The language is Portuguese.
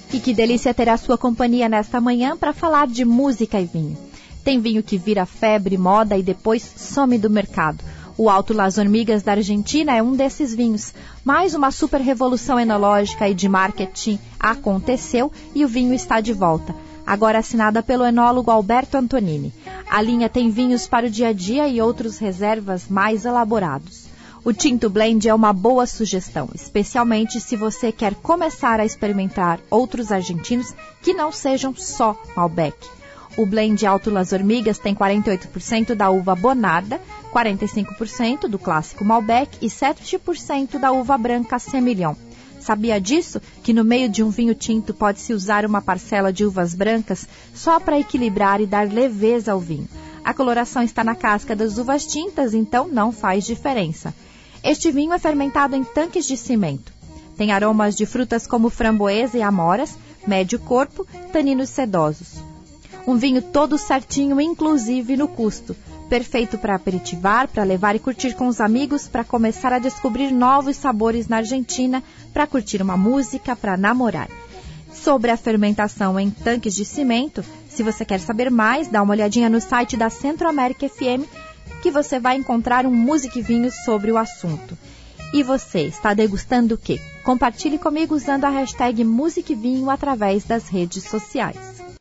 E que delícia ter a sua companhia nesta manhã para falar de música e vinho. Tem vinho que vira febre, moda e depois some do mercado. O Alto Las Hormigas da Argentina é um desses vinhos. Mais uma super revolução enológica e de marketing aconteceu e o vinho está de volta. Agora assinada pelo enólogo Alberto Antonini. A linha tem vinhos para o dia a dia e outros reservas mais elaborados. O Tinto Blend é uma boa sugestão, especialmente se você quer começar a experimentar outros argentinos que não sejam só Malbec. O Blend Alto Las Hormigas tem 48% da uva Bonarda, 45% do clássico Malbec e 7% da uva branca Semillon. Sabia disso? Que no meio de um vinho tinto pode-se usar uma parcela de uvas brancas só para equilibrar e dar leveza ao vinho. A coloração está na casca das uvas tintas, então não faz diferença. Este vinho é fermentado em tanques de cimento. Tem aromas de frutas como framboesa e amoras, médio corpo, taninos sedosos. Um vinho todo certinho, inclusive no custo. Perfeito para aperitivar, para levar e curtir com os amigos, para começar a descobrir novos sabores na Argentina, para curtir uma música, para namorar. Sobre a fermentação em tanques de cimento, se você quer saber mais, dá uma olhadinha no site da Centro-América FM, que você vai encontrar um Música e Vinho sobre o assunto. E você, está degustando o quê? Compartilhe comigo usando a hashtag Música e Vinho através das redes sociais.